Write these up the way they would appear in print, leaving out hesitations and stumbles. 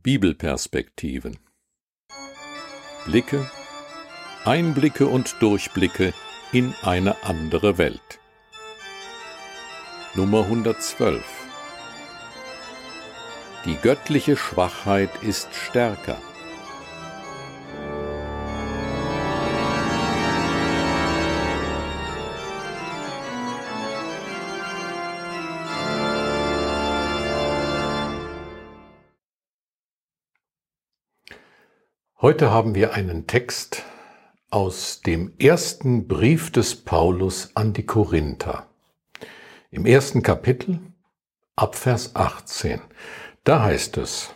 Bibelperspektiven. Blicke, Einblicke und Durchblicke in eine andere Welt. Nummer 112. Die göttliche Schwachheit ist stärker. Heute haben wir einen Text aus dem ersten Brief des Paulus an die Korinther. Im ersten Kapitel, ab Vers 18. Da heißt es: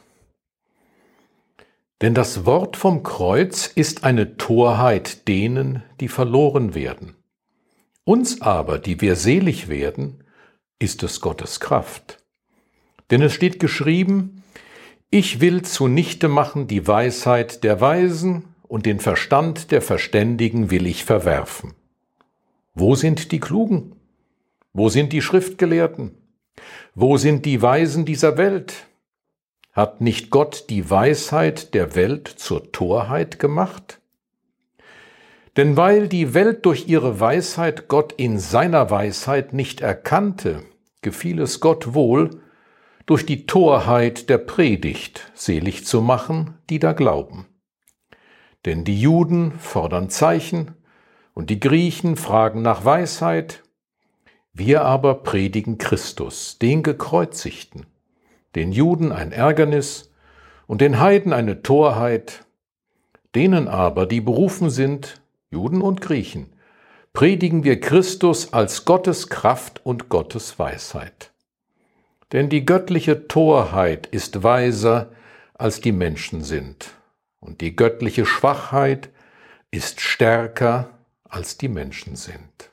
Denn das Wort vom Kreuz ist eine Torheit denen, die verloren werden. Uns aber, die wir selig werden, ist es Gottes Kraft. Denn es steht geschrieben: Ich will zunichte machen die Weisheit der Weisen und den Verstand der Verständigen will ich verwerfen. Wo sind die Klugen? Wo sind die Schriftgelehrten? Wo sind die Weisen dieser Welt? Hat nicht Gott die Weisheit der Welt zur Torheit gemacht? Denn weil die Welt durch ihre Weisheit Gott in seiner Weisheit nicht erkannte, gefiel es Gott wohl, durch die Torheit der Predigt selig zu machen, die da glauben. Denn die Juden fordern Zeichen und die Griechen fragen nach Weisheit. Wir aber predigen Christus, den Gekreuzigten, den Juden ein Ärgernis und den Heiden eine Torheit, denen aber, die berufen sind, Juden und Griechen, predigen wir Christus als Gottes Kraft und Gottes Weisheit. Denn die göttliche Torheit ist weiser, als die Menschen sind, und die göttliche Schwachheit ist stärker, als die Menschen sind.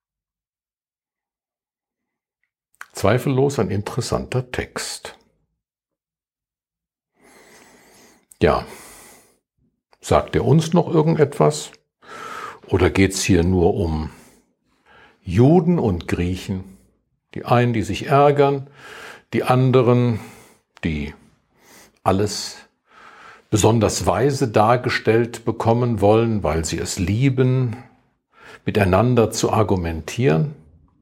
Zweifellos ein interessanter Text. Ja, sagt er uns noch irgendetwas? Oder geht es hier nur um Juden und Griechen? Die einen, die sich ärgern, die anderen, die alles besonders weise dargestellt bekommen wollen, weil sie es lieben, miteinander zu argumentieren?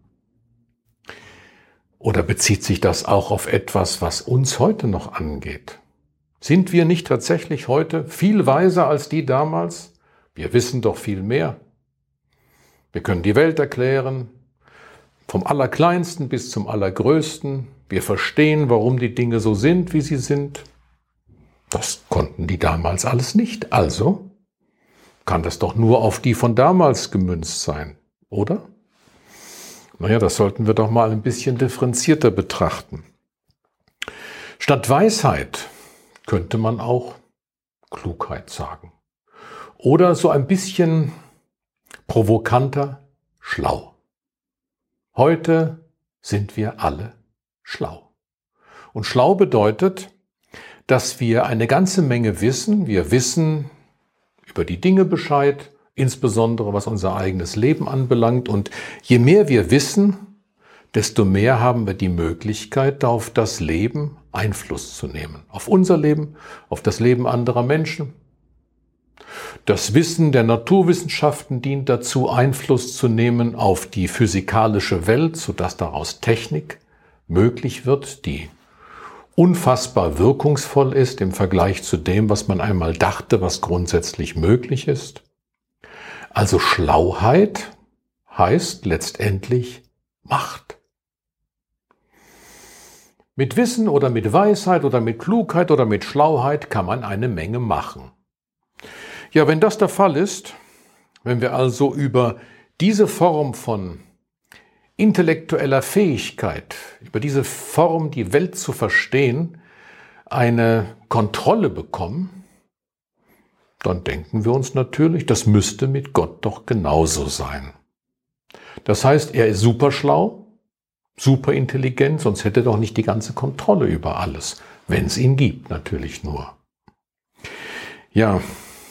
Oder bezieht sich das auch auf etwas, was uns heute noch angeht? Sind wir nicht tatsächlich heute viel weiser als die damals? Wir wissen doch viel mehr. Wir können die Welt erklären, vom Allerkleinsten bis zum Allergrößten. Wir verstehen, warum die Dinge so sind, wie sie sind. Das konnten die damals alles nicht. Also kann das doch nur auf die von damals gemünzt sein, oder? Naja, das sollten wir doch mal ein bisschen differenzierter betrachten. Statt Weisheit könnte man auch Klugheit sagen. Oder so ein bisschen provokanter, schlau. Heute sind wir alle schlau. Und schlau bedeutet, dass wir eine ganze Menge wissen. Wir wissen über die Dinge Bescheid, insbesondere was unser eigenes Leben anbelangt. Und je mehr wir wissen, desto mehr haben wir die Möglichkeit, auf das Leben Einfluss zu nehmen. Auf unser Leben, auf das Leben anderer Menschen. Das Wissen der Naturwissenschaften dient dazu, Einfluss zu nehmen auf die physikalische Welt, sodass daraus Technik möglich wird, die unfassbar wirkungsvoll ist im Vergleich zu dem, was man einmal dachte, was grundsätzlich möglich ist. Also Schlauheit heißt letztendlich Macht. Mit Wissen oder mit Weisheit oder mit Klugheit oder mit Schlauheit kann man eine Menge machen. Ja, wenn das der Fall ist, wenn wir also über diese Form von intellektueller Fähigkeit, über diese Form, die Welt zu verstehen, eine Kontrolle bekommen, dann denken wir uns natürlich, das müsste mit Gott doch genauso sein. Das heißt, er ist super schlau, super intelligent, sonst hätte er doch nicht die ganze Kontrolle über alles, wenn es ihn gibt, natürlich nur. Ja,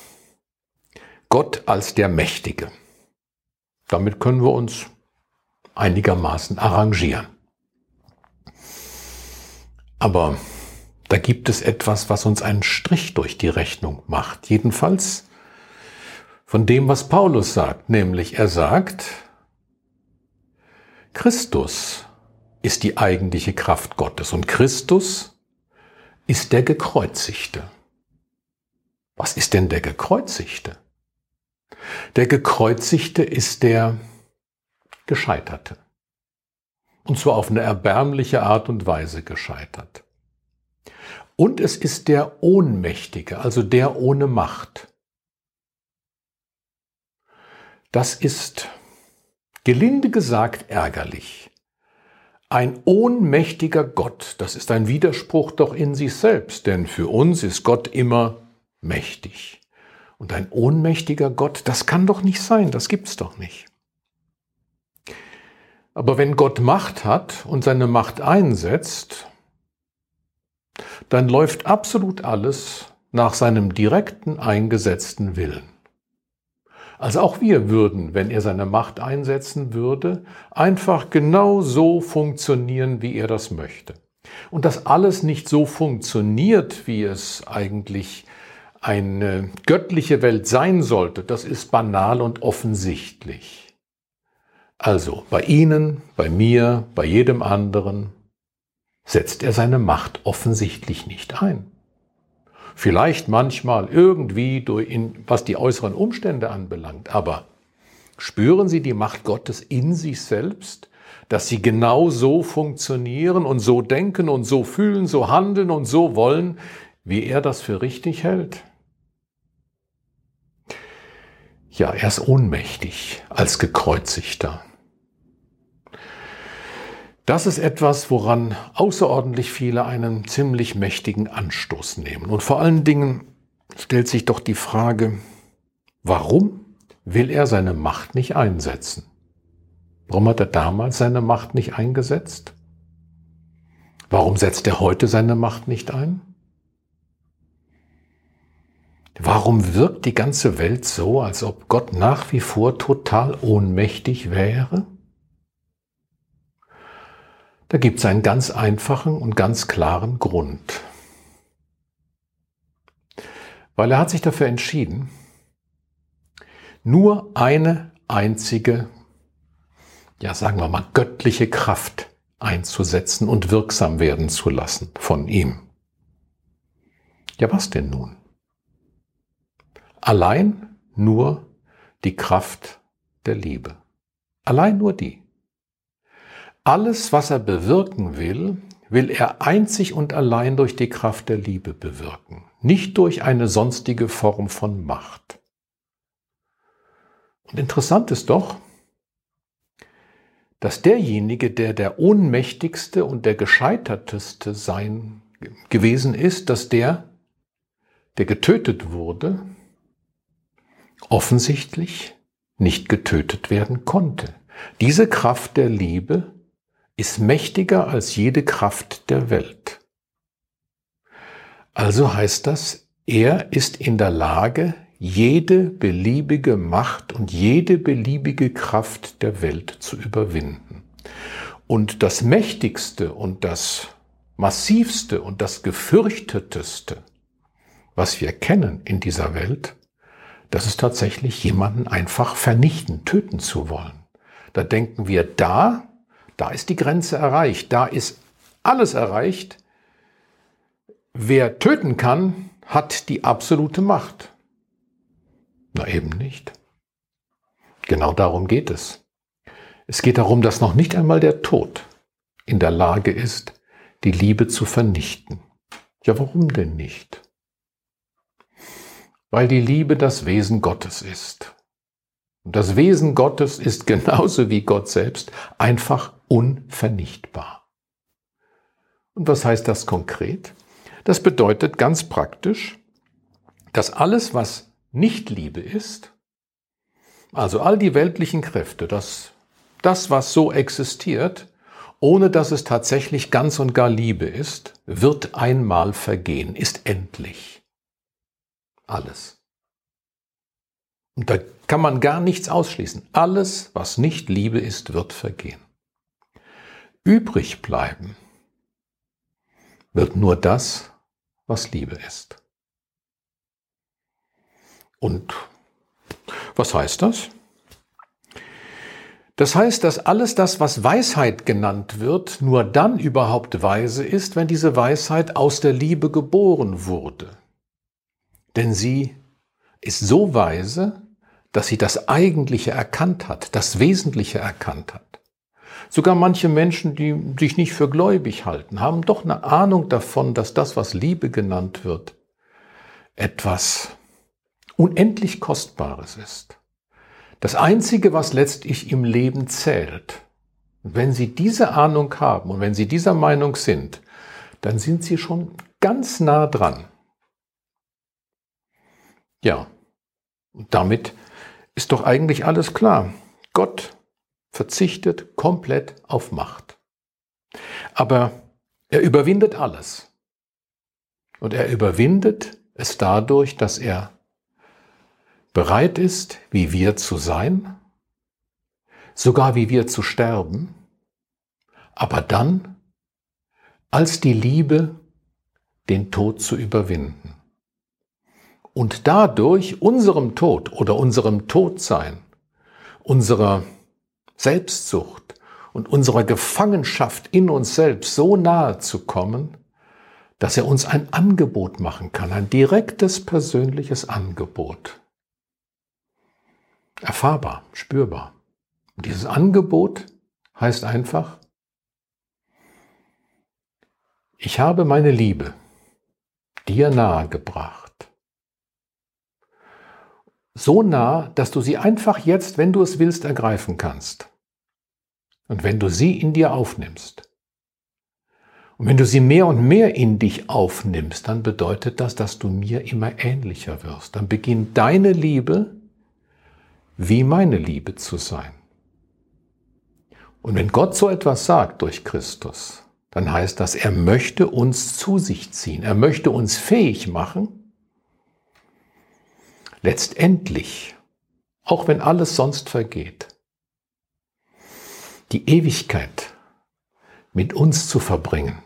Gott als der Mächtige. Damit können wir uns einigermaßen arrangieren. Aber Da gibt es etwas, was uns einen Strich durch die Rechnung macht. Jedenfalls von dem, was Paulus sagt. Nämlich er sagt, Christus ist die eigentliche Kraft Gottes und Christus ist der Gekreuzigte. Was ist denn der Gekreuzigte? Der Gekreuzigte ist der Gescheiterte. Und zwar auf eine erbärmliche Art und Weise gescheitert. Und es ist der Ohnmächtige, also der ohne Macht. Das ist, gelinde gesagt, ärgerlich. Ein ohnmächtiger Gott, das ist ein Widerspruch doch in sich selbst, denn für uns ist Gott immer mächtig. Und ein ohnmächtiger Gott, das kann doch nicht sein, das gibt's doch nicht. Aber wenn Gott Macht hat und seine Macht einsetzt, dann läuft absolut alles nach seinem direkten eingesetzten Willen. Also auch wir würden, wenn er seine Macht einsetzen würde, einfach genau so funktionieren, wie er das möchte. Und dass alles nicht so funktioniert, wie es eigentlich eine göttliche Welt sein sollte, das ist banal und offensichtlich. Also bei Ihnen, bei mir, bei jedem anderen setzt er seine Macht offensichtlich nicht ein. Vielleicht manchmal irgendwie, was die äußeren Umstände anbelangt, aber spüren Sie die Macht Gottes in sich selbst, dass Sie genau so funktionieren und so denken und so fühlen, so handeln und so wollen, wie er das für richtig hält? Ja, er ist ohnmächtig als Gekreuzigter. Das ist etwas, woran außerordentlich viele einen ziemlich mächtigen Anstoß nehmen. Und vor allen Dingen stellt sich doch die Frage, warum will er seine Macht nicht einsetzen? Warum hat er damals seine Macht nicht eingesetzt? Warum setzt er heute seine Macht nicht ein? Warum wirkt die ganze Welt so, als ob Gott nach wie vor total ohnmächtig wäre? Da gibt es einen ganz einfachen und ganz klaren Grund. Weil er hat sich dafür entschieden, nur eine einzige, ja sagen wir mal, göttliche Kraft einzusetzen und wirksam werden zu lassen von ihm. Ja, was denn nun? Allein nur die Kraft der Liebe. Allein nur die. Alles, was er bewirken will, will er einzig und allein durch die Kraft der Liebe bewirken, nicht durch eine sonstige Form von Macht. Und interessant ist doch, dass derjenige, der der ohnmächtigste und der gescheiterteste gewesen ist, dass der getötet wurde, offensichtlich nicht getötet werden konnte. Diese Kraft der Liebe ist mächtiger als jede Kraft der Welt. Also heißt das, er ist in der Lage, jede beliebige Macht und jede beliebige Kraft der Welt zu überwinden. Und das Mächtigste und das Massivste und das Gefürchteteste, was wir kennen in dieser Welt, das ist tatsächlich jemanden einfach vernichten, töten zu wollen. Da denken wir, da ist die Grenze erreicht, da ist alles erreicht. Wer töten kann, hat die absolute Macht. Na eben nicht. Genau darum geht es. Es geht darum, dass noch nicht einmal der Tod in der Lage ist, die Liebe zu vernichten. Ja, warum denn nicht? Weil die Liebe das Wesen Gottes ist. Und das Wesen Gottes ist genauso wie Gott selbst einfach unvernichtbar. Und was heißt das konkret? Das bedeutet ganz praktisch, dass alles, was nicht Liebe ist, also all die weltlichen Kräfte, das, was so existiert, ohne dass es tatsächlich ganz und gar Liebe ist, wird einmal vergehen, ist endlich. Alles. Und da kann man gar nichts ausschließen. Alles, was nicht Liebe ist, wird vergehen. Übrig bleiben wird nur das, was Liebe ist. Und was heißt das? Das heißt, dass alles das, was Weisheit genannt wird, nur dann überhaupt weise ist, wenn diese Weisheit aus der Liebe geboren wurde. Denn sie ist so weise, dass sie das Eigentliche erkannt hat, das Wesentliche erkannt hat. Sogar manche Menschen, die sich nicht für gläubig halten, haben doch eine Ahnung davon, dass das, was Liebe genannt wird, etwas unendlich Kostbares ist. Das Einzige, was letztlich im Leben zählt. Und wenn Sie diese Ahnung haben und wenn Sie dieser Meinung sind, dann sind Sie schon ganz nah dran. Ja, und damit ist doch eigentlich alles klar. Gott verzichtet komplett auf Macht. Aber er überwindet alles. Und er überwindet es dadurch, dass er bereit ist, wie wir zu sein, sogar wie wir zu sterben, aber dann als die Liebe den Tod zu überwinden. Und dadurch unserem Tod oder unserem Todsein, unserer Selbstsucht und unserer Gefangenschaft in uns selbst so nahe zu kommen, dass er uns ein Angebot machen kann, ein direktes persönliches Angebot. Erfahrbar, spürbar. Und dieses Angebot heißt einfach, ich habe meine Liebe dir nahegebracht. So nah, dass du sie einfach jetzt, wenn du es willst, ergreifen kannst. Und wenn du sie in dir aufnimmst. Und wenn du sie mehr und mehr in dich aufnimmst, dann bedeutet das, dass du mir immer ähnlicher wirst. Dann beginnt deine Liebe wie meine Liebe zu sein. Und wenn Gott so etwas sagt durch Christus, dann heißt das, er möchte uns zu sich ziehen. Er möchte uns fähig machen, letztendlich, auch wenn alles sonst vergeht, die Ewigkeit mit uns zu verbringen.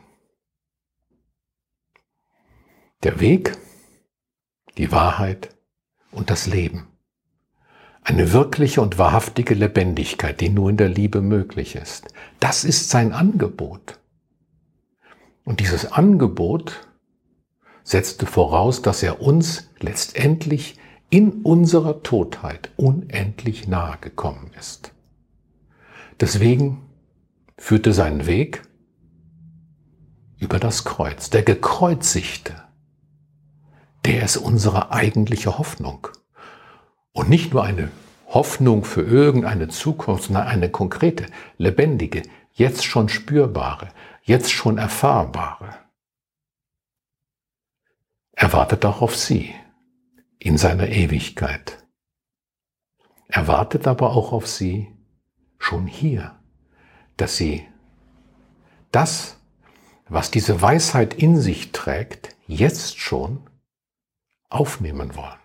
Der Weg, die Wahrheit und das Leben. Eine wirkliche und wahrhaftige Lebendigkeit, die nur in der Liebe möglich ist. Das ist sein Angebot. Und dieses Angebot setzte voraus, dass er uns letztendlich in unserer Totheit unendlich nahe gekommen ist. Deswegen führte sein Weg über das Kreuz. Der Gekreuzigte, der ist unsere eigentliche Hoffnung. Und nicht nur eine Hoffnung für irgendeine Zukunft, sondern eine konkrete, lebendige, jetzt schon spürbare, jetzt schon erfahrbare. Er wartet auch auf sie in seiner Ewigkeit. Er wartet aber auch auf sie schon hier, dass sie das, was diese Weisheit in sich trägt, jetzt schon aufnehmen wollen.